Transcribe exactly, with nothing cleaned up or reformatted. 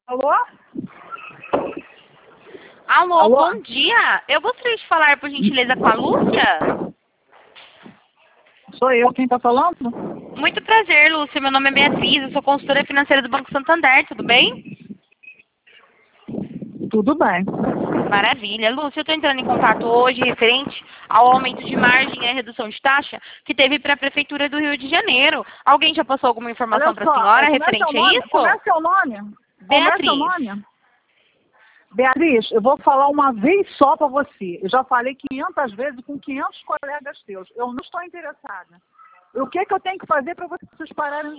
Alô? Alô, Alô? bom dia. Eu gostaria de falar, por gentileza, com a Lúcia. Sou eu quem está falando? Muito prazer, Lúcia. Meu nome é Beatriz, eu sou consultora financeira do Banco Santander, tudo bem? Tudo bem. Maravilha. Lúcia, eu estou entrando em contato hoje referente ao aumento de margem e à redução de taxa que teve para a Prefeitura do Rio de Janeiro. Alguém já passou alguma informação Olha para só, a senhora como é seu referente a nome? isso? Como é seu nome? Como é seu Beatriz. nome? Beatriz, eu vou falar uma vez só para você. Eu já falei quinhentas vezes com quinhentos colegas teus. Eu não estou interessada. O que, que eu tenho que fazer para vocês pararem